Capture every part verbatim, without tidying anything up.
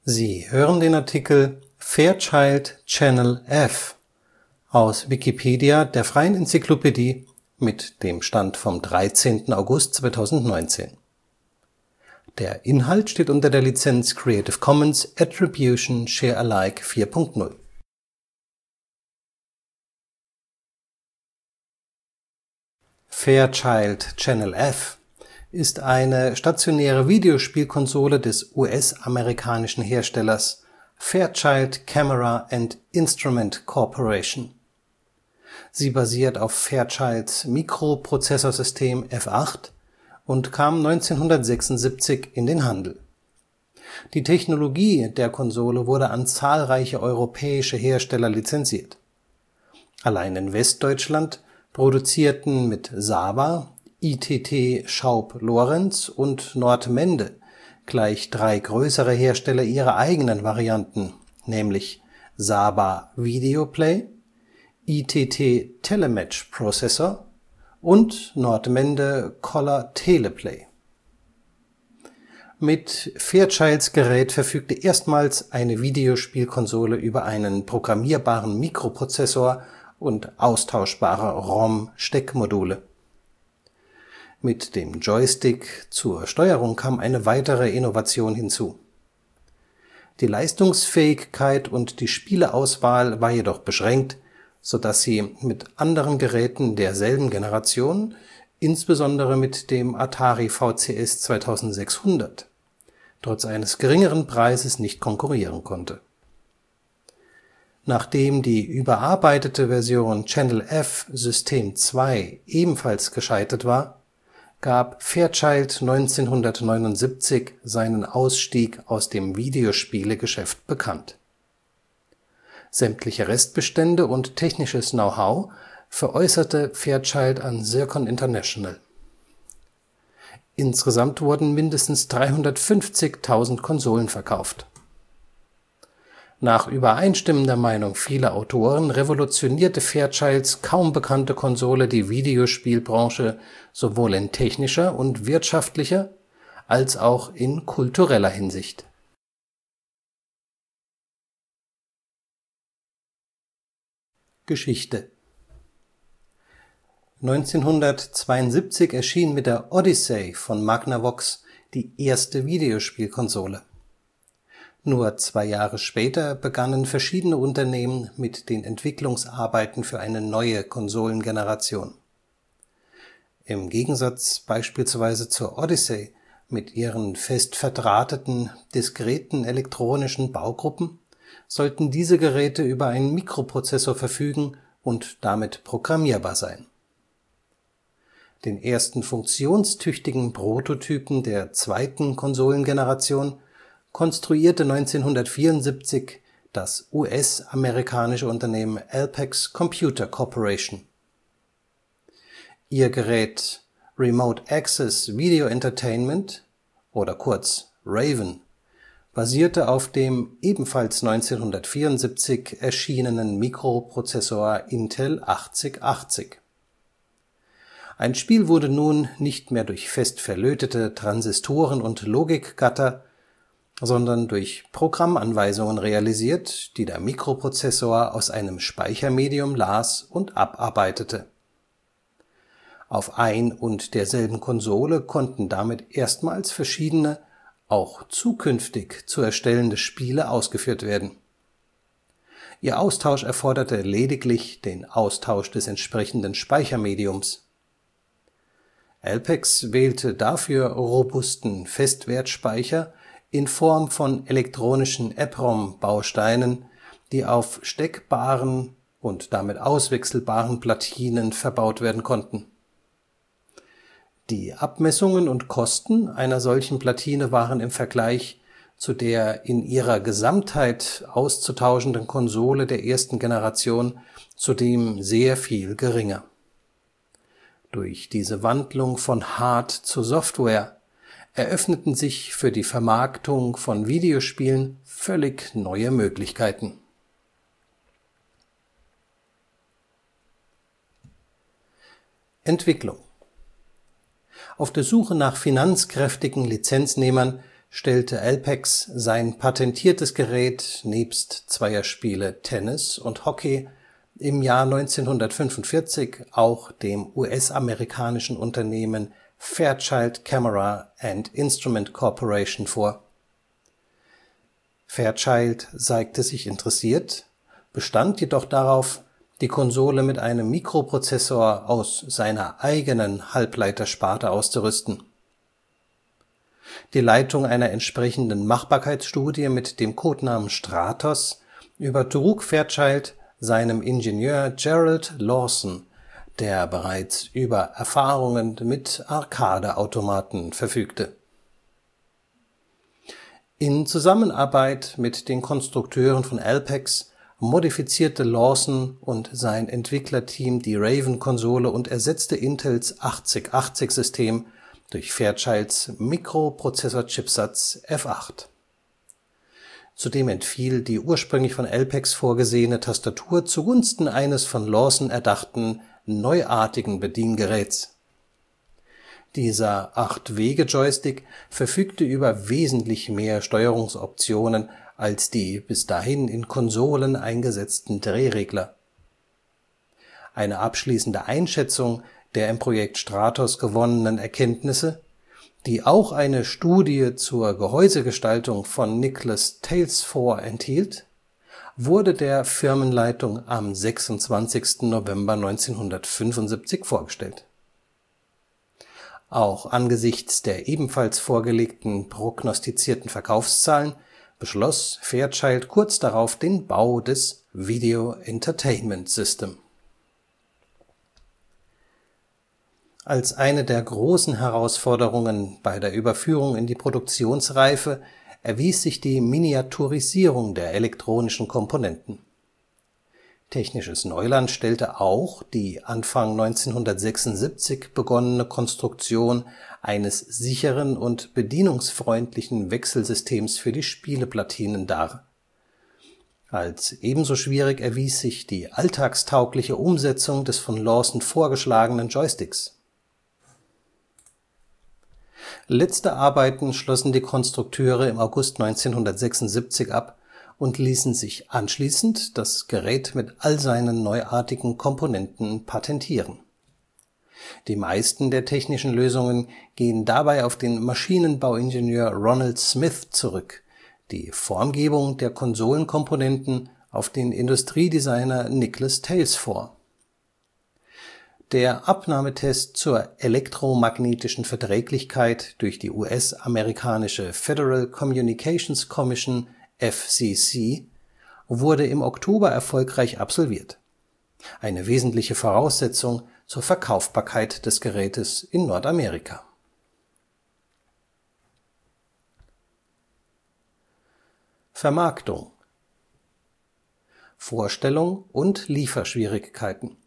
Sie hören den Artikel Fairchild Channel F, aus Wikipedia, der freien Enzyklopädie. Mit dem Stand vom Der Inhalt steht unter der Lizenz Creative Commons Attribution Share Alike vier Punkt null. Fairchild Channel F ist eine stationäre Videospielkonsole des U S-amerikanischen Herstellers Fairchild Camera and Instrument Corporation. Sie basiert auf Fairchilds Mikroprozessorsystem F acht und kam neunzehnhundertsechsundsiebzig in den Handel. Die Technologie der Konsole wurde an zahlreiche europäische Hersteller lizenziert. Allein in Westdeutschland produzierten mit Saba, I T T Schaub-Lorentz und Nordmende gleich drei größere Hersteller ihre eigenen Varianten, nämlich Saba Videoplay, I T T Telematch Processor und Nordmende Color Teleplay. Mit Fairchilds Gerät verfügte erstmals eine Videospielkonsole über einen programmierbaren Mikroprozessor und austauschbare ROM-Steckmodule. Mit dem Joystick zur Steuerung kam eine weitere Innovation hinzu. Die Leistungsfähigkeit und die Spieleauswahl war jedoch beschränkt, sodass sie mit anderen Geräten derselben Generation, insbesondere mit dem Atari V C S zweitausendsechshundert, trotz eines geringeren Preises nicht konkurrieren konnte. Nachdem die überarbeitete Version Channel F System zwei ebenfalls gescheitert war, gab Fairchild neunzehnhundertneunundsiebzig seinen Ausstieg aus dem Videospielegeschäft bekannt. Sämtliche Restbestände und technisches Know-how veräußerte Fairchild an Zircon International. Insgesamt wurden mindestens dreihundertfünfzigtausend Konsolen verkauft. Nach übereinstimmender Meinung vieler Autoren revolutionierte Fairchilds kaum bekannte Konsole die Videospielbranche sowohl in technischer und wirtschaftlicher als auch in kultureller Hinsicht. Geschichte neunzehnhundertzweiundsiebzig erschien mit der Odyssey von Magnavox die erste Videospielkonsole. Nur zwei Jahre später begannen verschiedene Unternehmen mit den Entwicklungsarbeiten für eine neue Konsolengeneration. Im Gegensatz beispielsweise zur Odyssey mit ihren fest verdrahteten, diskreten elektronischen Baugruppen sollten diese Geräte über einen Mikroprozessor verfügen und damit programmierbar sein. Den ersten funktionstüchtigen Prototypen der zweiten Konsolengeneration konstruierte neunzehnhundertvierundsiebzig das U S-amerikanische Unternehmen Alpex Computer Corporation. Ihr Gerät Remote Access Video Entertainment, oder kurz RAVEN, basierte auf dem ebenfalls neunzehnhundertvierundsiebzig erschienenen Mikroprozessor Intel achtzig achtzig. Ein Spiel wurde nun nicht mehr durch fest verlötete Transistoren und Logikgatter, sondern durch Programmanweisungen realisiert, die der Mikroprozessor aus einem Speichermedium las und abarbeitete. Auf ein und derselben Konsole konnten damit erstmals verschiedene, auch zukünftig zu erstellende Spiele ausgeführt werden. Ihr Austausch erforderte lediglich den Austausch des entsprechenden Speichermediums. Alpex wählte dafür robusten Festwertspeicher in Form von elektronischen EPROM-Bausteinen, die auf steckbaren und damit auswechselbaren Platinen verbaut werden konnten. Die Abmessungen und Kosten einer solchen Platine waren im Vergleich zu der in ihrer Gesamtheit auszutauschenden Konsole der ersten Generation zudem sehr viel geringer. Durch diese Wandlung von Hard zu Software eröffneten sich für die Vermarktung von Videospielen völlig neue Möglichkeiten. Entwicklung. Auf der Suche nach finanzkräftigen Lizenznehmern stellte Alpex sein patentiertes Gerät nebst zweier Spiele Tennis und Hockey im Jahr neunzehnhundertfünfundvierzig auch dem U S-amerikanischen Unternehmen Fairchild Camera and Instrument Corporation vor. Fairchild zeigte sich interessiert, bestand jedoch darauf, die Konsole mit einem Mikroprozessor aus seiner eigenen Halbleitersparte auszurüsten. Die Leitung einer entsprechenden Machbarkeitsstudie mit dem Codenamen Stratos übertrug Fairchild seinem Ingenieur Gerald Lawson, der bereits über Erfahrungen mit Arcade-Automaten verfügte. In Zusammenarbeit mit den Konstrukteuren von Alpex modifizierte Lawson und sein Entwicklerteam die Raven-Konsole und ersetzte Intels achtzig achtzig-System durch Fairchilds Mikroprozessor-Chipsatz F acht. Zudem entfiel die ursprünglich von Alpex vorgesehene Tastatur zugunsten eines von Lawson erdachten, neuartigen Bediengeräts. Dieser acht-Wege-Joystick verfügte über wesentlich mehr Steuerungsoptionen als die bis dahin in Konsolen eingesetzten Drehregler. Eine abschließende Einschätzung der im Projekt Stratos gewonnenen Erkenntnisse, die auch eine Studie zur Gehäusegestaltung von Nicholas Talesfore enthielt, wurde der Firmenleitung am sechsundzwanzigsten November neunzehnhundertfünfundsiebzig vorgestellt. Auch angesichts der ebenfalls vorgelegten prognostizierten Verkaufszahlen beschloss Fairchild kurz darauf den Bau des Video Entertainment System. Als eine der großen Herausforderungen bei der Überführung in die Produktionsreife erwies sich die Miniaturisierung der elektronischen Komponenten. Technisches Neuland stellte auch die Anfang neunzehnhundertsechsundsiebzig begonnene Konstruktion eines sicheren und bedienungsfreundlichen Wechselsystems für die Spieleplatinen dar. Als ebenso schwierig erwies sich die alltagstaugliche Umsetzung des von Lawson vorgeschlagenen Joysticks. Letzte Arbeiten schlossen die Konstrukteure im August neunzehnhundertsechsundsiebzig ab und ließen sich anschließend das Gerät mit all seinen neuartigen Komponenten patentieren. Die meisten der technischen Lösungen gehen dabei auf den Maschinenbauingenieur Ronald Smith zurück, die Formgebung der Konsolenkomponenten auf den Industriedesigner Nicholas Talesfore. Der Abnahmetest zur elektromagnetischen Verträglichkeit durch die U S-amerikanische Federal Communications Commission F C C wurde im Oktober erfolgreich absolviert, eine wesentliche Voraussetzung zur Verkaufbarkeit des Gerätes in Nordamerika. Vermarktung, Vorstellung und Lieferschwierigkeiten.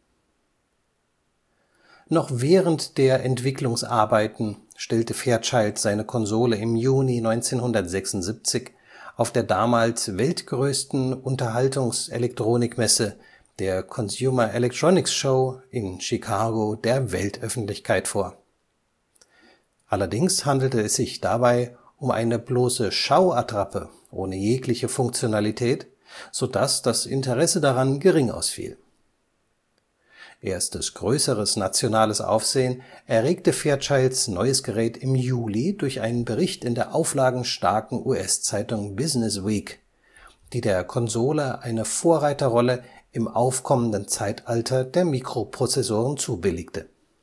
Noch während der Entwicklungsarbeiten stellte Fairchild seine Konsole im Juni neunzehnhundertsechsundsiebzig auf der damals weltgrößten Unterhaltungselektronikmesse, der Consumer Electronics Show in Chicago, der Weltöffentlichkeit vor. Allerdings handelte es sich dabei um eine bloße Schauattrappe ohne jegliche Funktionalität, sodass das Interesse daran gering ausfiel. Erstes größeres nationales Aufsehen erregte Fairchilds neues Gerät im Juli durch einen Bericht in der auflagenstarken U S-Zeitung Business Week, die der Konsole eine Vorreiterrolle im aufkommenden Zeitalter der Mikroprozessoren zubilligte.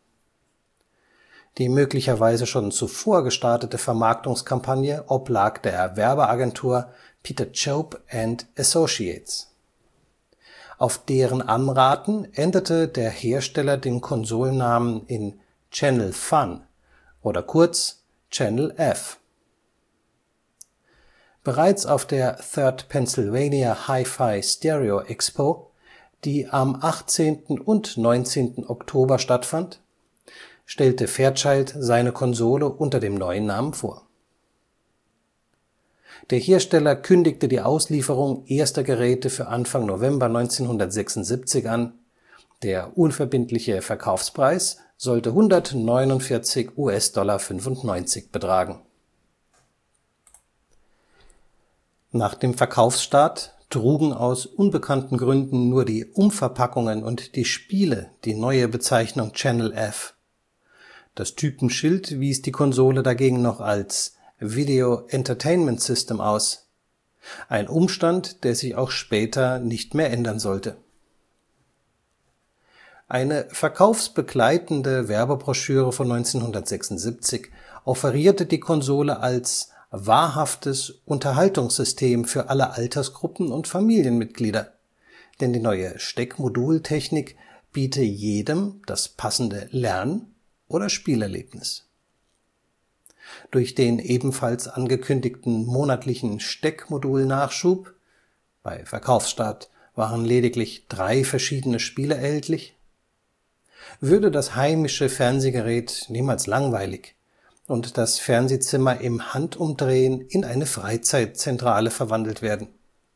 Die möglicherweise schon zuvor gestartete Vermarktungskampagne oblag der Werbeagentur Peter Chope and Associates. Auf deren Anraten änderte der Hersteller den Konsolennamen in Channel Fun oder kurz Channel F. Bereits auf der Third Pennsylvania Hi-Fi Stereo Expo, die am achtzehnten und neunzehnten Oktober stattfand, stellte Fairchild seine Konsole unter dem neuen Namen vor. Der Hersteller kündigte die Auslieferung erster Geräte für Anfang November neunzehnhundertsechsundsiebzig an, der unverbindliche Verkaufspreis sollte hundertneunundvierzig US-Dollar fünfundneunzig betragen. Nach dem Verkaufsstart trugen aus unbekannten Gründen nur die Umverpackungen und die Spiele die neue Bezeichnung Channel F. Das Typenschild wies die Konsole dagegen noch als Video Entertainment System aus, ein Umstand, der sich auch später nicht mehr ändern sollte. Eine verkaufsbegleitende Werbebroschüre von neunzehnhundertsechsundsiebzig offerierte die Konsole als wahrhaftes Unterhaltungssystem für alle Altersgruppen und Familienmitglieder, denn die neue Steckmodultechnik biete jedem das passende Lern - oder Spielerlebnis. Durch den ebenfalls angekündigten monatlichen Steckmodulnachschub – bei Verkaufsstart waren lediglich drei verschiedene Spiele erhältlich – würde das heimische Fernsehgerät niemals langweilig und das Fernsehzimmer im Handumdrehen in eine Freizeitzentrale verwandelt werden.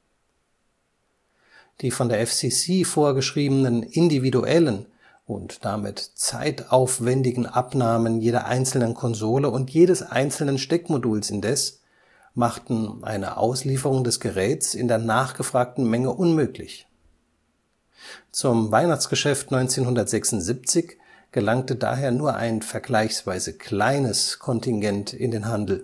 Die von der F C C vorgeschriebenen individuellen und damit zeitaufwendigen Abnahmen jeder einzelnen Konsole und jedes einzelnen Steckmoduls indes machten eine Auslieferung des Geräts in der nachgefragten Menge unmöglich. Zum Weihnachtsgeschäft neunzehnhundertsechsundsiebzig gelangte daher nur ein vergleichsweise kleines Kontingent in den Handel.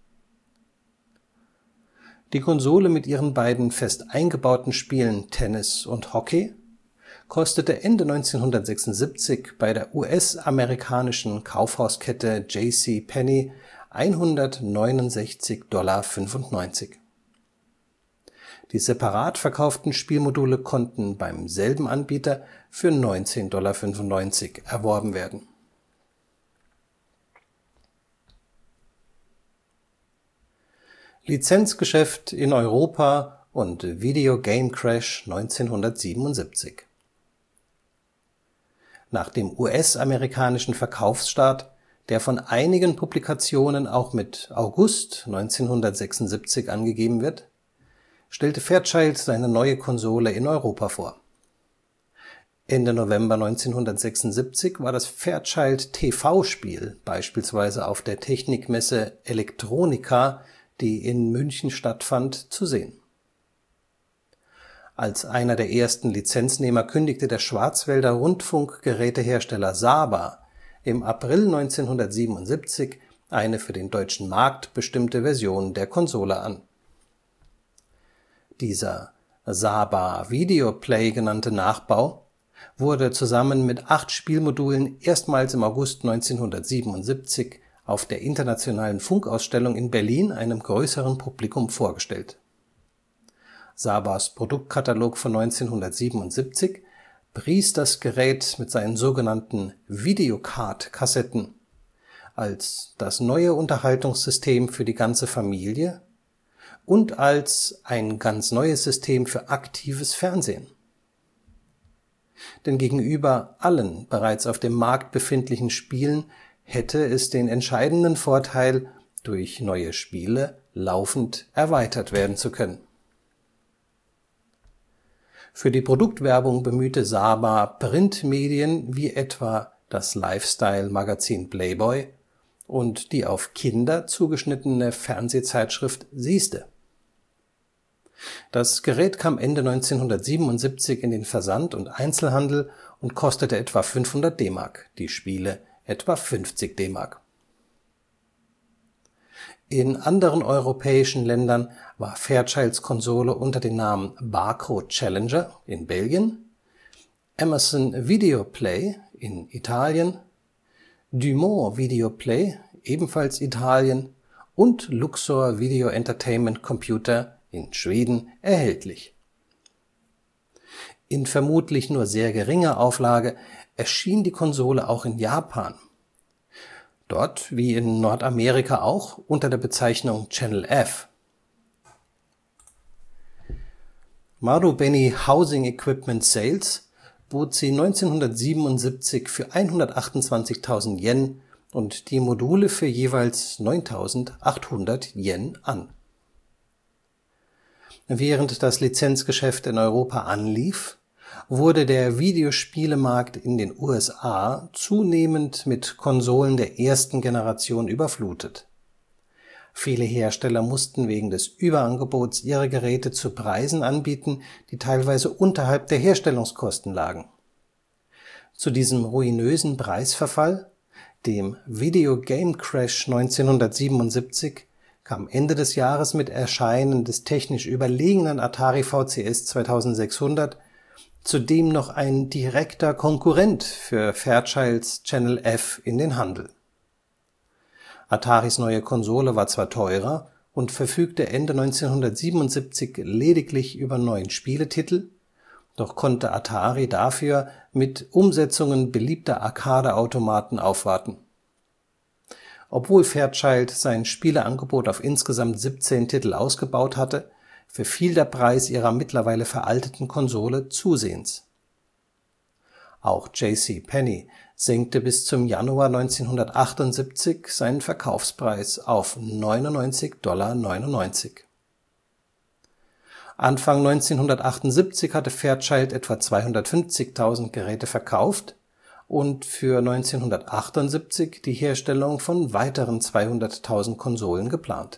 Die Konsole mit ihren beiden fest eingebauten Spielen Tennis und Hockey kostete Ende neunzehnhundertsechsundsiebzig bei der U S-amerikanischen Kaufhauskette J C Penney hundertneunundsechzig Dollar fünfundneunzig. Die separat verkauften Spielmodule konnten beim selben Anbieter für neunzehn Dollar fünfundneunzig erworben werden. Lizenzgeschäft in Europa und Video Game Crash neunzehnhundertsiebenundsiebzig. Nach dem U S-amerikanischen Verkaufsstart, der von einigen Publikationen auch mit August neunzehnhundertsechsundsiebzig angegeben wird, stellte Fairchild seine neue Konsole in Europa vor. Ende November neunzehnhundertsechsundsiebzig war das Fairchild T V-Spiel beispielsweise auf der Technikmesse Electronica, die in München stattfand, zu sehen. Als einer der ersten Lizenznehmer kündigte der Schwarzwälder Rundfunkgerätehersteller Saba im April neunzehnhundertsiebenundsiebzig eine für den deutschen Markt bestimmte Version der Konsole an. Dieser Saba Videoplay genannte Nachbau wurde zusammen mit acht Spielmodulen erstmals im August neunzehnhundertsiebenundsiebzig auf der Internationalen Funkausstellung in Berlin einem größeren Publikum vorgestellt. Sabas Produktkatalog von neunzehnhundertsiebenundsiebzig pries das Gerät mit seinen sogenannten Videocard-Kassetten als das neue Unterhaltungssystem für die ganze Familie und als ein ganz neues System für aktives Fernsehen. Denn gegenüber allen bereits auf dem Markt befindlichen Spielen hätte es den entscheidenden Vorteil, durch neue Spiele laufend erweitert werden zu können. Für die Produktwerbung bemühte Saba Printmedien wie etwa das Lifestyle-Magazin Playboy und die auf Kinder zugeschnittene Fernsehzeitschrift Siehste. Das Gerät kam Ende neunzehnhundertsiebenundsiebzig in den Versand und Einzelhandel und kostete etwa fünfhundert D-Mark, die Spiele etwa fünfzig D-Mark. In anderen europäischen Ländern war Fairchilds Konsole unter dem Namen Barco Challenger in Belgien, Emerson Videoplay in Italien, Dumont Videoplay ebenfalls Italien und Luxor Video Entertainment Computer in Schweden erhältlich. In vermutlich nur sehr geringer Auflage erschien die Konsole auch in Japan. Dort, wie in Nordamerika auch, unter der Bezeichnung Channel F. Marubeni Housing Equipment Sales bot sie neunzehnhundertsiebenundsiebzig für hundertachtundzwanzigtausend Yen und die Module für jeweils neuntausendachthundert Yen an. Während das Lizenzgeschäft in Europa anlief, wurde der Videospielemarkt in den U S A zunehmend mit Konsolen der ersten Generation überflutet. Viele Hersteller mussten wegen des Überangebots ihre Geräte zu Preisen anbieten, die teilweise unterhalb der Herstellungskosten lagen. Zu diesem ruinösen Preisverfall, dem Video Game Crash neunzehnhundertsiebenundsiebzig, kam Ende des Jahres mit Erscheinen des technisch überlegenen Atari V C S zweitausendsechshundert zudem noch ein direkter Konkurrent für Fairchilds Channel F in den Handel. Ataris neue Konsole war zwar teurer und verfügte Ende neunzehnhundertsiebenundsiebzig lediglich über neun Spieletitel, doch konnte Atari dafür mit Umsetzungen beliebter Arcade-Automaten aufwarten. Obwohl Fairchild sein Spieleangebot auf insgesamt siebzehn Titel ausgebaut hatte, verfiel der Preis ihrer mittlerweile veralteten Konsole zusehends. Auch J C Penney senkte bis zum Januar neunzehnhundertachtundsiebzig seinen Verkaufspreis auf neunundneunzig Dollar neunundneunzig. Anfang neunzehnhundertachtundsiebzig hatte Fairchild etwa zweihundertfünfzigtausend Geräte verkauft und für neunzehnhundertachtundsiebzig die Herstellung von weiteren zweihunderttausend Konsolen geplant.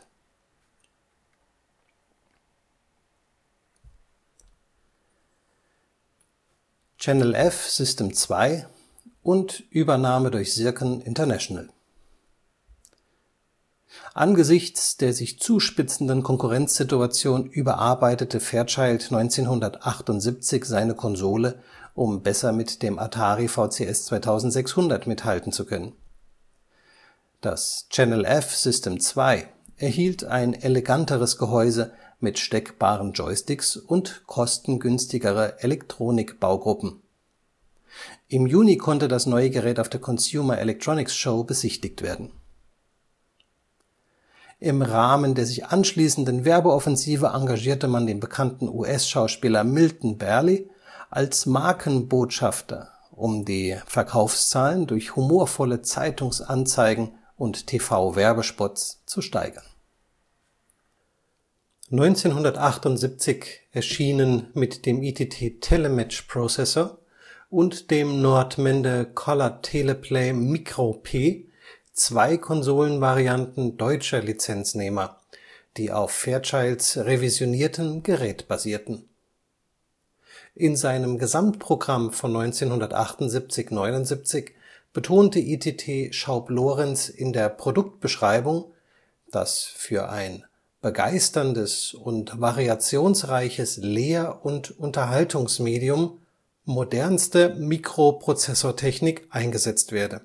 Channel F System zwei und Übernahme durch Sircon International. Angesichts der sich zuspitzenden Konkurrenzsituation überarbeitete Fairchild neunzehnhundertachtundsiebzig seine Konsole, um besser mit dem Atari V C S zweitausendsechshundert mithalten zu können. Das Channel F System zwei erhielt ein eleganteres Gehäuse mit steckbaren Joysticks und kostengünstigere Elektronikbaugruppen. Im Juni konnte das neue Gerät auf der Consumer Electronics Show besichtigt werden. Im Rahmen der sich anschließenden Werbeoffensive engagierte man den bekannten U S-Schauspieler Milton Berle als Markenbotschafter, um die Verkaufszahlen durch humorvolle Zeitungsanzeigen und T V-Werbespots zu steigern. neunzehnhundertachtundsiebzig erschienen mit dem I T T-Telematch-Prozessor und dem Nordmende Color Teleplay Micro P zwei Konsolenvarianten deutscher Lizenznehmer, die auf Fairchilds revisioniertem Gerät basierten. In seinem Gesamtprogramm von neunzehnhundertachtundsiebzig neunundsiebzig betonte I T T Schaub-Lorenz in der Produktbeschreibung, dass für ein begeisterndes und variationsreiches Lehr- und Unterhaltungsmedium modernste Mikroprozessortechnik eingesetzt werde.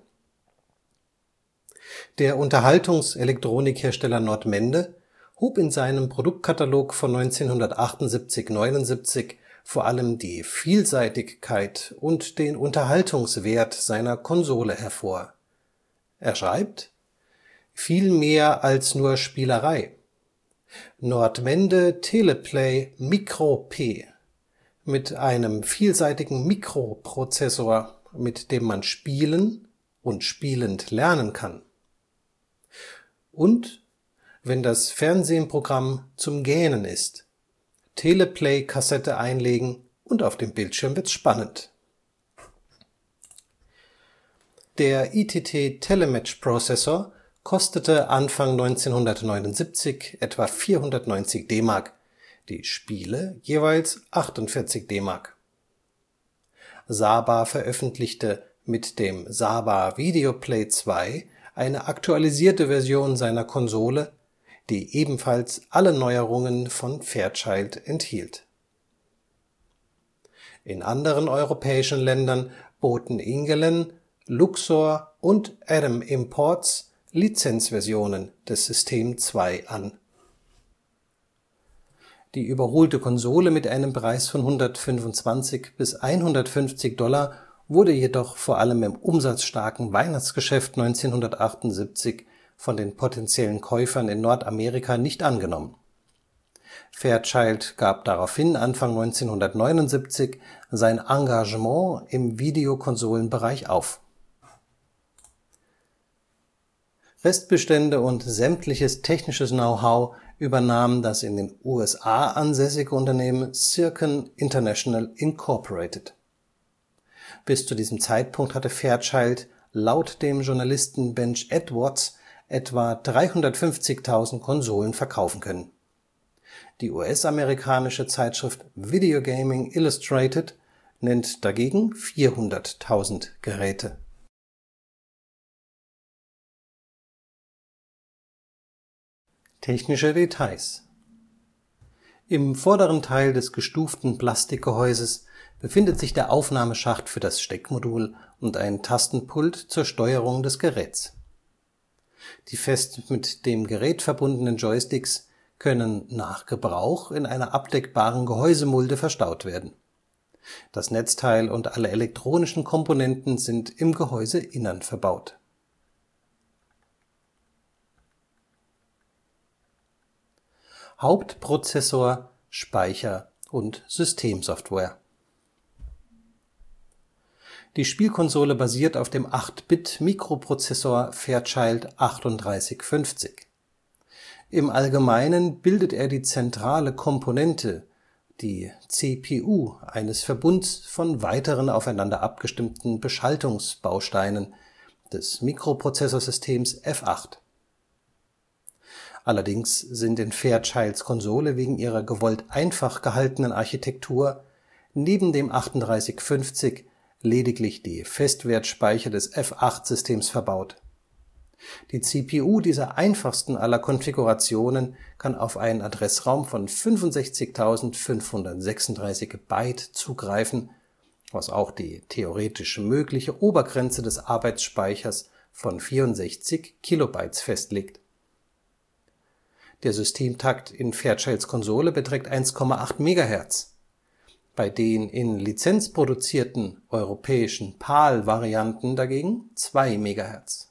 Der Unterhaltungselektronikhersteller Nordmende hob in seinem Produktkatalog von neunzehnhundertachtundsiebzig neunundsiebzig vor allem die Vielseitigkeit und den Unterhaltungswert seiner Konsole hervor. Er schreibt: Viel mehr als nur Spielerei. Nordmende Teleplay Micro P mit einem vielseitigen Mikroprozessor, mit dem man spielen und spielend lernen kann. Und, wenn das Fernsehprogramm zum Gähnen ist, Teleplay-Kassette einlegen und auf dem Bildschirm wird's spannend. Der I T T-Telematch-Prozessor kostete Anfang neunzehnhundertneunundsiebzig etwa vierhundertneunzig D-Mark, die Spiele jeweils achtundvierzig D-Mark. Saba veröffentlichte mit dem Saba Videoplay zwei eine aktualisierte Version seiner Konsole, die ebenfalls alle Neuerungen von Fairchild enthielt. In anderen europäischen Ländern boten Ingelen, Luxor und Adam Imports Lizenzversionen des System zwei an. Die überholte Konsole mit einem Preis von hundertfünfundzwanzig bis hundertfünfzig Dollar wurde jedoch vor allem im umsatzstarken Weihnachtsgeschäft neunzehnhundertachtundsiebzig von den potenziellen Käufern in Nordamerika nicht angenommen. Fairchild gab daraufhin Anfang neunzehnhundertneunundsiebzig sein Engagement im Videokonsolenbereich auf. Restbestände und sämtliches technisches Know-how übernahm das in den U S A ansässige Unternehmen Sircon International Incorporated. Bis zu diesem Zeitpunkt hatte Fairchild laut dem Journalisten Benj Edwards etwa dreihundertfünfzigtausend Konsolen verkaufen können. Die U S-amerikanische Zeitschrift Video Gaming Illustrated nennt dagegen vierhunderttausend Geräte. Technische Details: Im vorderen Teil des gestuften Plastikgehäuses befindet sich der Aufnahmeschacht für das Steckmodul und ein Tastenpult zur Steuerung des Geräts. Die fest mit dem Gerät verbundenen Joysticks können nach Gebrauch in einer abdeckbaren Gehäusemulde verstaut werden. Das Netzteil und alle elektronischen Komponenten sind im Gehäuseinnern verbaut. Hauptprozessor, Speicher und Systemsoftware. Die Spielkonsole basiert auf dem acht Bit Mikroprozessor Fairchild achtunddreißig fünfzig. Im Allgemeinen bildet er die zentrale Komponente, die C P U, eines Verbunds von weiteren aufeinander abgestimmten Beschaltungsbausteinen des Mikroprozessorsystems F acht. Allerdings sind in Fairchilds Konsole wegen ihrer gewollt einfach gehaltenen Architektur neben dem achtunddreißig fünfzig lediglich die Festwertspeicher des F acht-Systems verbaut. Die C P U dieser einfachsten aller Konfigurationen kann auf einen Adressraum von fünfundsechzigtausendfünfhundertsechsunddreißig Byte zugreifen, was auch die theoretisch mögliche Obergrenze des Arbeitsspeichers von vierundsechzig Kilobytes festlegt. Der Systemtakt in Fairchilds Konsole beträgt eins Komma acht Megahertz, bei den in Lizenz produzierten europäischen PAL-Varianten dagegen zwei Megahertz.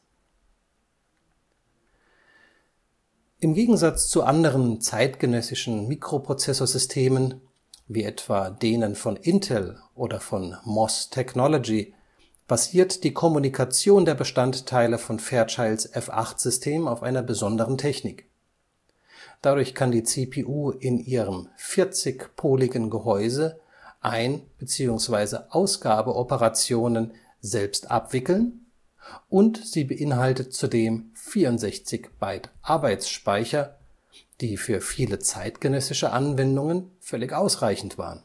Im Gegensatz zu anderen zeitgenössischen Mikroprozessorsystemen, wie etwa denen von Intel oder von M O S Technology, basiert die Kommunikation der Bestandteile von Fairchilds F acht-System auf einer besonderen Technik. Dadurch kann die C P U in ihrem vierzigpoligen Gehäuse Ein- bzw. Ausgabeoperationen selbst abwickeln und sie beinhaltet zudem vierundsechzig Byte Arbeitsspeicher, die für viele zeitgenössische Anwendungen völlig ausreichend waren.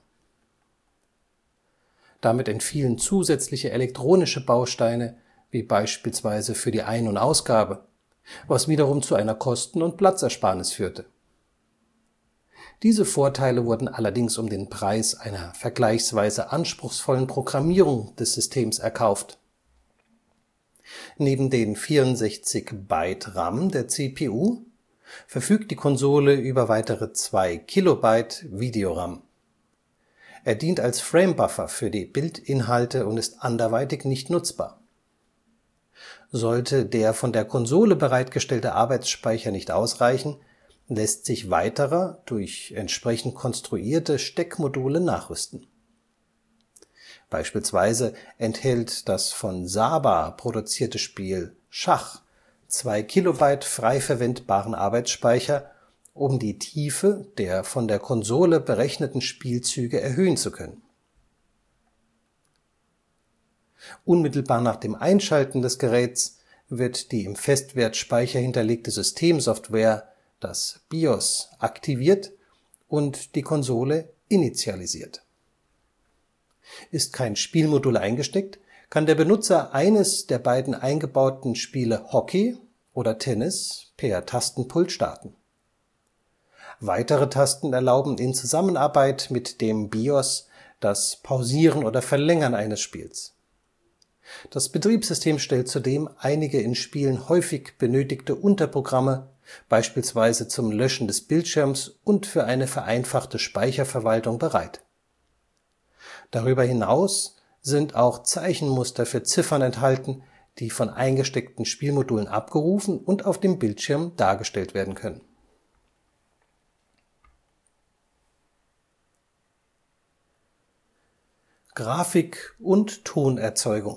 Damit entfielen zusätzliche elektronische Bausteine, wie beispielsweise für die Ein- und Ausgabe, was wiederum zu einer Kosten- und Platzersparnis führte. Diese Vorteile wurden allerdings um den Preis einer vergleichsweise anspruchsvollen Programmierung des Systems erkauft. Neben den vierundsechzig Byte RAM der C P U verfügt die Konsole über weitere zwei Kilobyte Videoram. Er dient als Framebuffer für die Bildinhalte und ist anderweitig nicht nutzbar. Sollte der von der Konsole bereitgestellte Arbeitsspeicher nicht ausreichen, lässt sich weiterer durch entsprechend konstruierte Steckmodule nachrüsten. Beispielsweise enthält das von Saba produzierte Spiel Schach zwei Kilobyte frei verwendbaren Arbeitsspeicher, um die Tiefe der von der Konsole berechneten Spielzüge erhöhen zu können. Unmittelbar nach dem Einschalten des Geräts wird die im Festwertspeicher hinterlegte Systemsoftware, das BIOS, aktiviert und die Konsole initialisiert. Ist kein Spielmodul eingesteckt, kann der Benutzer eines der beiden eingebauten Spiele Hockey oder Tennis per Tastenpult starten. Weitere Tasten erlauben in Zusammenarbeit mit dem BIOS das Pausieren oder Verlängern eines Spiels. Das Betriebssystem stellt zudem einige in Spielen häufig benötigte Unterprogramme, beispielsweise zum Löschen des Bildschirms und für eine vereinfachte Speicherverwaltung bereit. Darüber hinaus sind auch Zeichenmuster für Ziffern enthalten, die von eingesteckten Spielmodulen abgerufen und auf dem Bildschirm dargestellt werden können. Grafik und Tonerzeugung.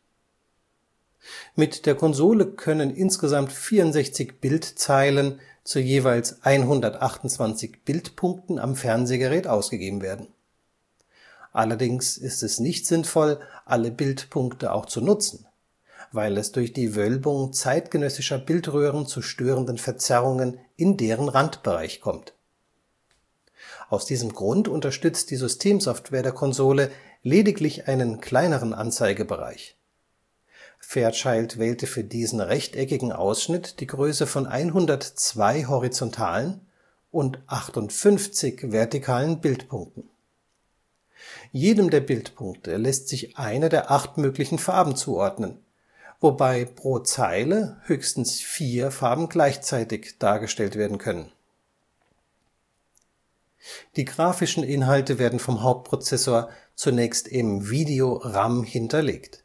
Mit der Konsole können insgesamt vierundsechzig Bildzeilen zu jeweils hundertachtundzwanzig Bildpunkten am Fernsehgerät ausgegeben werden. Allerdings ist es nicht sinnvoll, alle Bildpunkte auch zu nutzen, weil es durch die Wölbung zeitgenössischer Bildröhren zu störenden Verzerrungen in deren Randbereich kommt. Aus diesem Grund unterstützt die Systemsoftware der Konsole lediglich einen kleineren Anzeigebereich. Fairchild wählte für diesen rechteckigen Ausschnitt die Größe von hundertzwei horizontalen und achtundfünfzig vertikalen Bildpunkten. Jedem der Bildpunkte lässt sich eine der acht möglichen Farben zuordnen, wobei pro Zeile höchstens vier Farben gleichzeitig dargestellt werden können. Die grafischen Inhalte werden vom Hauptprozessor zunächst im Video-RAM hinterlegt.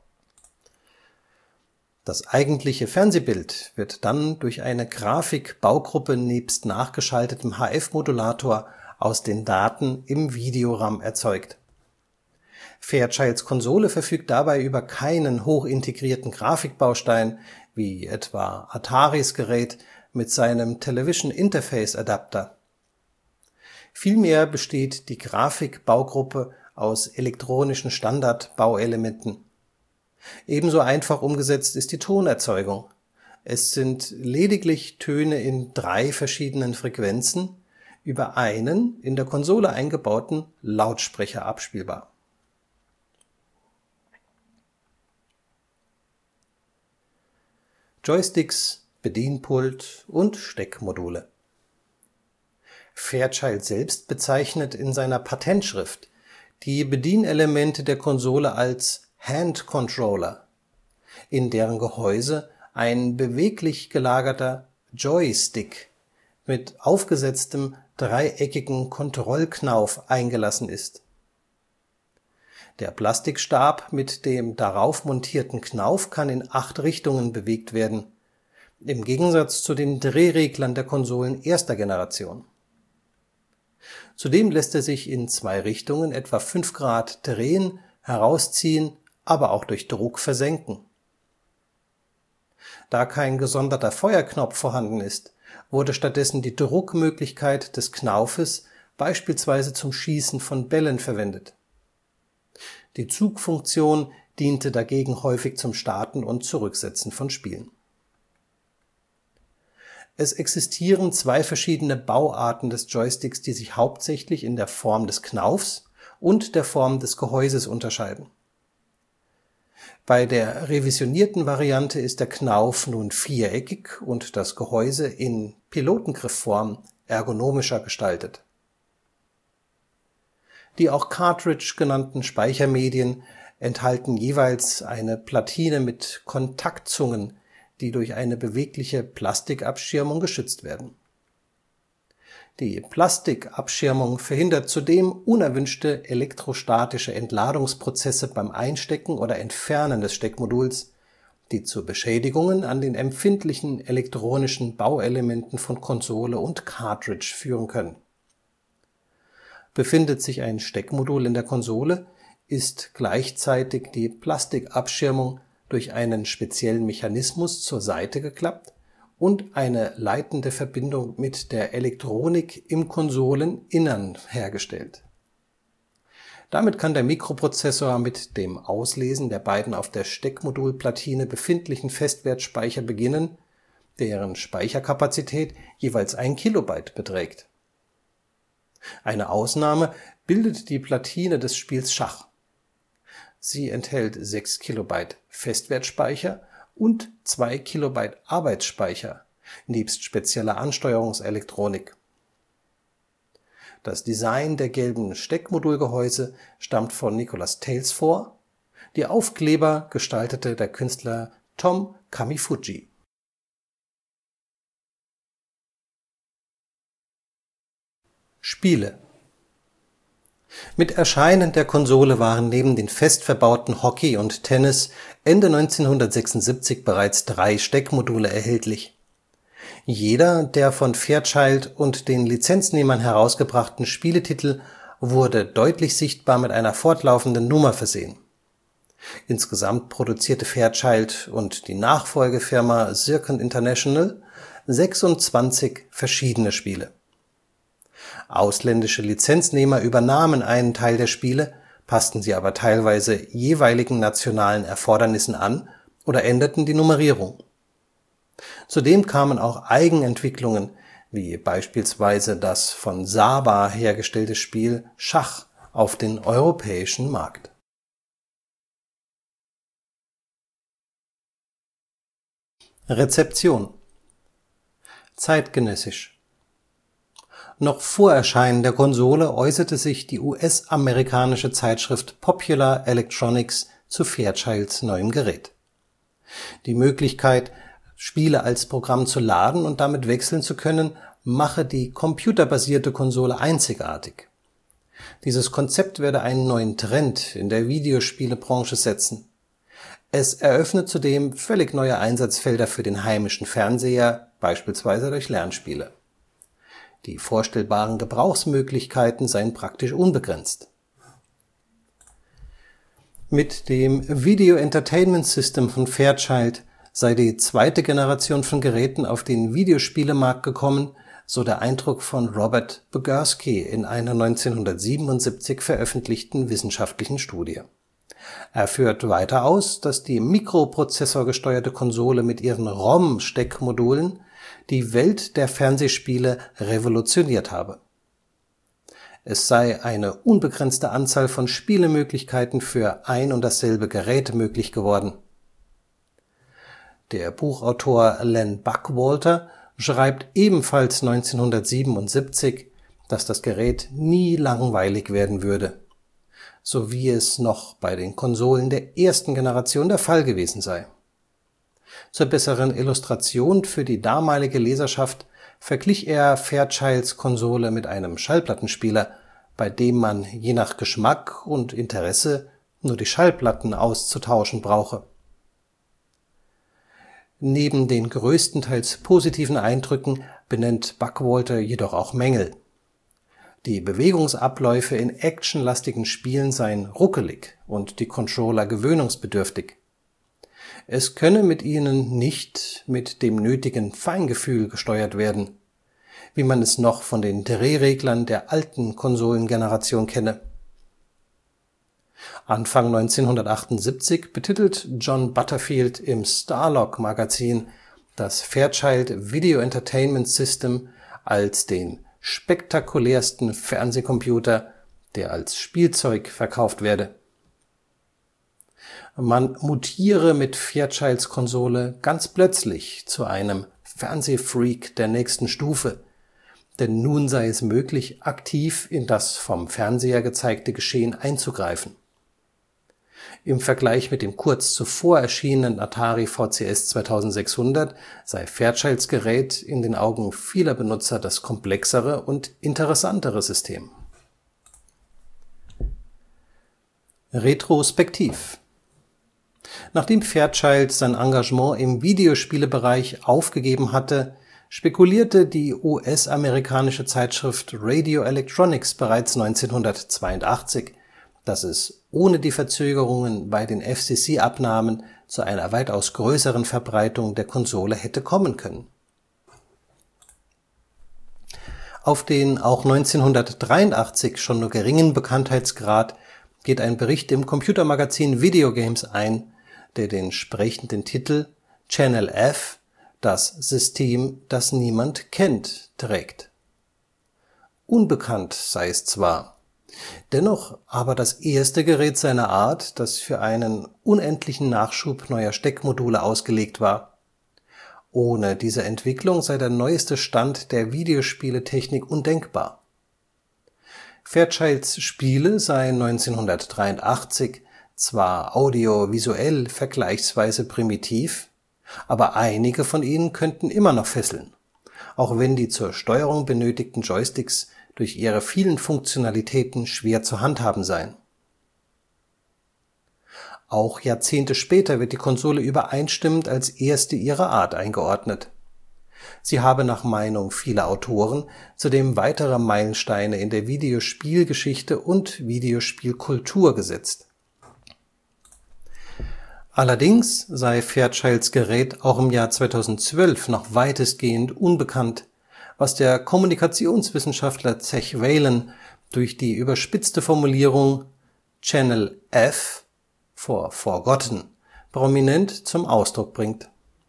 Das eigentliche Fernsehbild wird dann durch eine Grafikbaugruppe nebst nachgeschaltetem H F-Modulator aus den Daten im Videoram erzeugt. Fairchilds Konsole verfügt dabei über keinen hochintegrierten Grafikbaustein wie etwa Ataris Gerät mit seinem Television Interface Adapter. Vielmehr besteht die Grafikbaugruppe aus elektronischen Standard-Bauelementen. Ebenso einfach umgesetzt ist die Tonerzeugung. Es sind lediglich Töne in drei verschiedenen Frequenzen über einen in der Konsole eingebauten Lautsprecher abspielbar. Joysticks, Bedienpult und Steckmodule. Fairchild selbst bezeichnet in seiner Patentschrift die Bedienelemente der Konsole als Hand-Controller, in deren Gehäuse ein beweglich gelagerter Joystick mit aufgesetztem dreieckigen Kontrollknauf eingelassen ist. Der Plastikstab mit dem darauf montierten Knauf kann in acht Richtungen bewegt werden, im Gegensatz zu den Drehreglern der Konsolen erster Generation. Zudem lässt er sich in zwei Richtungen etwa fünf Grad drehen, herausziehen, aber auch durch Druck versenken. Da kein gesonderter Feuerknopf vorhanden ist, wurde stattdessen die Druckmöglichkeit des Knaufes beispielsweise zum Schießen von Bällen verwendet. Die Zugfunktion diente dagegen häufig zum Starten und Zurücksetzen von Spielen. Es existieren zwei verschiedene Bauarten des Joysticks, die sich hauptsächlich in der Form des Knaufs und der Form des Gehäuses unterscheiden. Bei der revisionierten Variante ist der Knauf nun viereckig und das Gehäuse in Pilotengriffform ergonomischer gestaltet. Die auch Cartridge genannten Speichermedien enthalten jeweils eine Platine mit Kontaktzungen, die durch eine bewegliche Plastikabschirmung geschützt werden. Die Plastikabschirmung verhindert zudem unerwünschte elektrostatische Entladungsprozesse beim Einstecken oder Entfernen des Steckmoduls, die zu Beschädigungen an den empfindlichen elektronischen Bauelementen von Konsole und Cartridge führen können. Befindet sich ein Steckmodul in der Konsole, ist gleichzeitig die Plastikabschirmung durch einen speziellen Mechanismus zur Seite geklappt und eine leitende Verbindung mit der Elektronik im Konsoleninnern hergestellt. Damit kann der Mikroprozessor mit dem Auslesen der beiden auf der Steckmodulplatine befindlichen Festwertspeicher beginnen, deren Speicherkapazität jeweils ein Kilobyte beträgt. Eine Ausnahme bildet die Platine des Spiels Schach. Sie enthält sechs Kilobyte Festwertspeicher und zwei Kilobyte Arbeitsspeicher, nebst spezieller Ansteuerungselektronik. Das Design der gelben Steckmodulgehäuse stammt von Nicholas Talesfore, die Aufkleber gestaltete der Künstler Tom Kamifuji. Spiele. Mit Erscheinen der Konsole waren neben den fest verbauten Hockey und Tennis Ende neunzehnhundertsechsundsiebzig bereits drei Steckmodule erhältlich. Jeder der von Fairchild und den Lizenznehmern herausgebrachten Spieletitel wurde deutlich sichtbar mit einer fortlaufenden Nummer versehen. Insgesamt produzierte Fairchild und die Nachfolgefirma Zircon International sechsundzwanzig verschiedene Spiele. Ausländische Lizenznehmer übernahmen einen Teil der Spiele, passten sie aber teilweise jeweiligen nationalen Erfordernissen an oder änderten die Nummerierung. Zudem kamen auch Eigenentwicklungen, wie beispielsweise das von Saba hergestellte Spiel Schach, auf den europäischen Markt. Rezeption. Zeitgenössisch. Noch vor Erscheinen der Konsole äußerte sich die U S-amerikanische Zeitschrift Popular Electronics zu Fairchilds neuem Gerät. Die Möglichkeit, Spiele als Programm zu laden und damit wechseln zu können, mache die computerbasierte Konsole einzigartig. Dieses Konzept werde einen neuen Trend in der Videospielebranche setzen. Es eröffne zudem völlig neue Einsatzfelder für den heimischen Fernseher, beispielsweise durch Lernspiele. Die vorstellbaren Gebrauchsmöglichkeiten seien praktisch unbegrenzt. Mit dem Video Entertainment System von Fairchild sei die zweite Generation von Geräten auf den Videospielemarkt gekommen, so der Eindruck von Robert Bogursky in einer neunzehnhundertsiebenundsiebzig veröffentlichten wissenschaftlichen Studie. Er führt weiter aus, dass die mikroprozessorgesteuerte Konsole mit ihren ROM-Steckmodulen die Welt der Fernsehspiele revolutioniert habe. Es sei eine unbegrenzte Anzahl von Spielemöglichkeiten für ein und dasselbe Gerät möglich geworden. Der Buchautor Len Buckwalter schreibt ebenfalls neunzehnhundertsiebenundsiebzig, dass das Gerät nie langweilig werden würde, so wie es noch bei den Konsolen der ersten Generation der Fall gewesen sei. Zur besseren Illustration für die damalige Leserschaft verglich er Fairchilds Konsole mit einem Schallplattenspieler, bei dem man je nach Geschmack und Interesse nur die Schallplatten auszutauschen brauche. Neben den größtenteils positiven Eindrücken benennt Buckwalter jedoch auch Mängel. Die Bewegungsabläufe in actionlastigen Spielen seien ruckelig und die Controller gewöhnungsbedürftig. Es könne mit ihnen nicht mit dem nötigen Feingefühl gesteuert werden, wie man es noch von den Drehreglern der alten Konsolengeneration kenne. Anfang neunzehnhundertachtundsiebzig betitelt John Butterfield im Starlog-Magazin das Fairchild Video Entertainment System als den spektakulärsten Fernsehcomputer, der als Spielzeug verkauft werde. Man mutiere mit Fairchilds Konsole ganz plötzlich zu einem Fernsehfreak der nächsten Stufe, denn nun sei es möglich, aktiv in das vom Fernseher gezeigte Geschehen einzugreifen. Im Vergleich mit dem kurz zuvor erschienenen Atari V C S zweitausendsechshundert sei Fairchilds Gerät in den Augen vieler Benutzer das komplexere und interessantere System. Retrospektiv. Nachdem Fairchild sein Engagement im Videospielebereich aufgegeben hatte, spekulierte die U S-amerikanische Zeitschrift Radio Electronics bereits neunzehnhundertzweiundachtzig, dass es ohne die Verzögerungen bei den F C C-Abnahmen zu einer weitaus größeren Verbreitung der Konsole hätte kommen können. Auf den auch neunzehnhundertdreiundachtzig schon nur geringen Bekanntheitsgrad geht ein Bericht im Computermagazin Video Games ein, der den sprechenden Titel Channel F – Das System, das niemand kennt trägt. Unbekannt sei es zwar, dennoch aber das erste Gerät seiner Art, das für einen unendlichen Nachschub neuer Steckmodule ausgelegt war. Ohne diese Entwicklung sei der neueste Stand der Videospieletechnik undenkbar. Fairchilds Spiele seien neunzehnhundertdreiundachtzig zwar audiovisuell vergleichsweise primitiv, aber einige von ihnen könnten immer noch fesseln, auch wenn die zur Steuerung benötigten Joysticks durch ihre vielen Funktionalitäten schwer zu handhaben seien. Auch Jahrzehnte später wird die Konsole übereinstimmend als erste ihrer Art eingeordnet. Sie habe nach Meinung vieler Autoren zudem weitere Meilensteine in der Videospielgeschichte und Videospielkultur gesetzt. Allerdings sei Fairchilds Gerät auch im Jahr zweitausendzwölf noch weitestgehend unbekannt, was der Kommunikationswissenschaftler Zech Whalen durch die überspitzte Formulierung Channel F for Forgotten prominent zum Ausdruck bringt.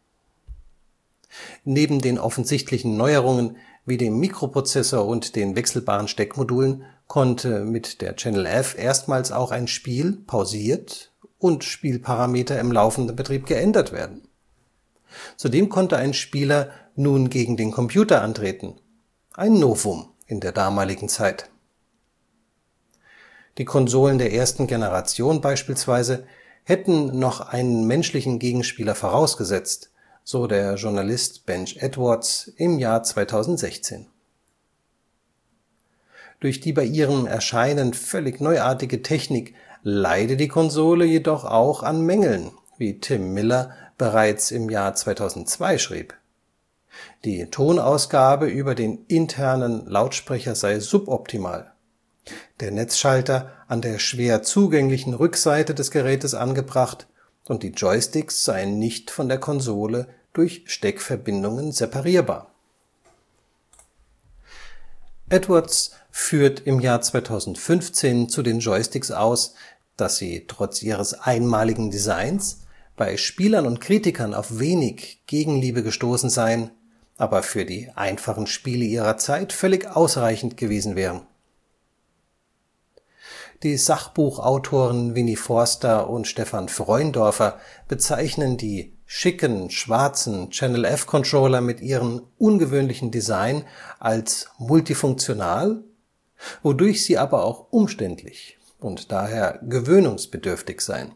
Neben den offensichtlichen Neuerungen wie dem Mikroprozessor und den wechselbaren Steckmodulen konnte mit der Channel F erstmals auch ein Spiel pausiert und Spielparameter im laufenden Betrieb geändert werden. Zudem konnte ein Spieler nun gegen den Computer antreten, ein Novum in der damaligen Zeit. Die Konsolen der ersten Generation beispielsweise hätten noch einen menschlichen Gegenspieler vorausgesetzt, so der Journalist Benj Edwards im Jahr zweitausendsechzehn. Durch die bei ihrem Erscheinen völlig neuartige Technik leide die Konsole jedoch auch an Mängeln, wie Tim Miller bereits im Jahr zweitausendzwei schrieb. Die Tonausgabe über den internen Lautsprecher sei suboptimal, der Netzschalter an der schwer zugänglichen Rückseite des Gerätes angebracht und die Joysticks seien nicht von der Konsole durch Steckverbindungen separierbar. Edwards führt im Jahr zweitausendfünfzehn zu den Joysticks aus, dass sie trotz ihres einmaligen Designs bei Spielern und Kritikern auf wenig Gegenliebe gestoßen seien, aber für die einfachen Spiele ihrer Zeit völlig ausreichend gewesen wären. Die Sachbuchautoren Winnie Forster und Stefan Freundorfer bezeichnen die schicken, schwarzen Channel-F-Controller mit ihrem ungewöhnlichen Design als multifunktional, wodurch sie aber auch umständlich und daher gewöhnungsbedürftig seien.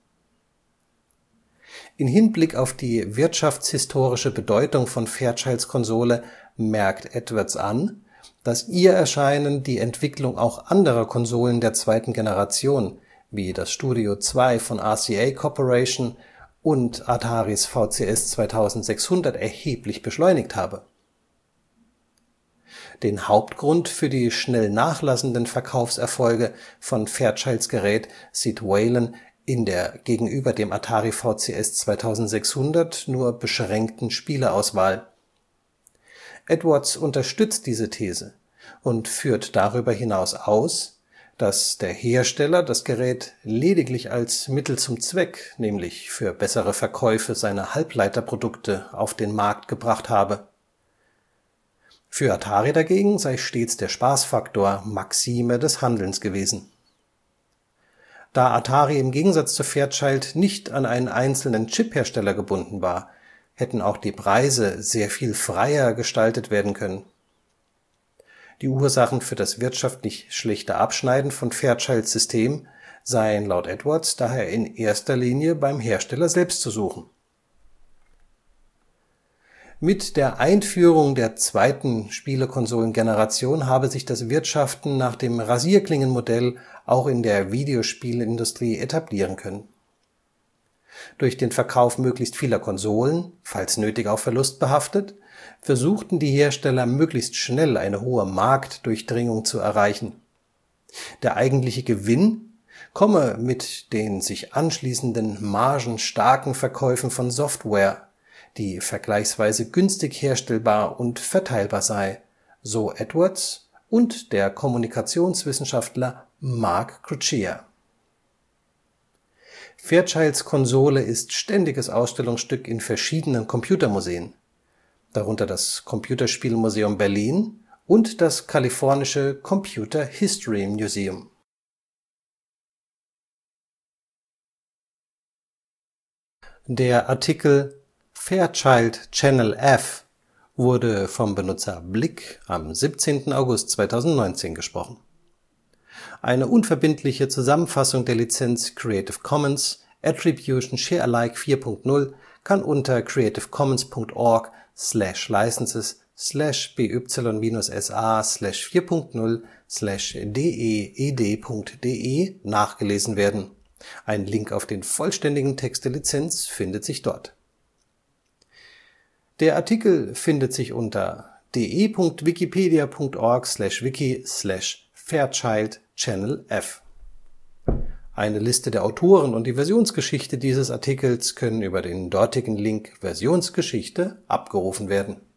In Hinblick auf die wirtschaftshistorische Bedeutung von Fairchilds Konsole merkt Edwards an, dass ihr Erscheinen die Entwicklung auch anderer Konsolen der zweiten Generation, wie das Studio zwei von R C A Corporation und Ataris V C S zweitausendsechshundert, erheblich beschleunigt habe. Den Hauptgrund für die schnell nachlassenden Verkaufserfolge von Fairchilds Gerät sieht Whalen in der gegenüber dem Atari V C S zweitausendsechshundert nur beschränkten Spieleauswahl. Edwards unterstützt diese These und führt darüber hinaus aus, dass der Hersteller das Gerät lediglich als Mittel zum Zweck, nämlich für bessere Verkäufe seiner Halbleiterprodukte, auf den Markt gebracht habe. Für Atari dagegen sei stets der Spaßfaktor Maxime des Handelns gewesen. Da Atari im Gegensatz zu Fairchild nicht an einen einzelnen Chiphersteller gebunden war, hätten auch die Preise sehr viel freier gestaltet werden können. Die Ursachen für das wirtschaftlich schlechte Abschneiden von Fairchilds System seien laut Edwards daher in erster Linie beim Hersteller selbst zu suchen. Mit der Einführung der zweiten Spielekonsolengeneration habe sich das Wirtschaften nach dem Rasierklingenmodell auch in der Videospielindustrie etablieren können. Durch den Verkauf möglichst vieler Konsolen, falls nötig auch verlustbehaftet, versuchten die Hersteller möglichst schnell eine hohe Marktdurchdringung zu erreichen. Der eigentliche Gewinn komme mit den sich anschließenden margenstarken Verkäufen von Software, die vergleichsweise günstig herstellbar und verteilbar sei, so Edwards und der Kommunikationswissenschaftler Mark Cruccia. Fairchilds Konsole ist ständiges Ausstellungsstück in verschiedenen Computermuseen, darunter das Computerspielmuseum Berlin und das kalifornische Computer History Museum. Der Artikel Fairchild Channel F wurde vom Benutzer Blick am siebzehnten August zweitausendneunzehn gesprochen. Eine unverbindliche Zusammenfassung der Lizenz Creative Commons Attribution Share Alike vier Punkt null kann unter creativecommons Punkt org slash licenses slash b y minus s a slash vier Punkt null slash d e e d Punkt d e nachgelesen werden. Ein Link auf den vollständigen Text der Lizenz findet sich dort. Der Artikel findet sich unter de Punkt wikipedia Punkt org slash wiki slash Fairchild Channel F. Eine Liste der Autoren und die Versionsgeschichte dieses Artikels können über den dortigen Link Versionsgeschichte abgerufen werden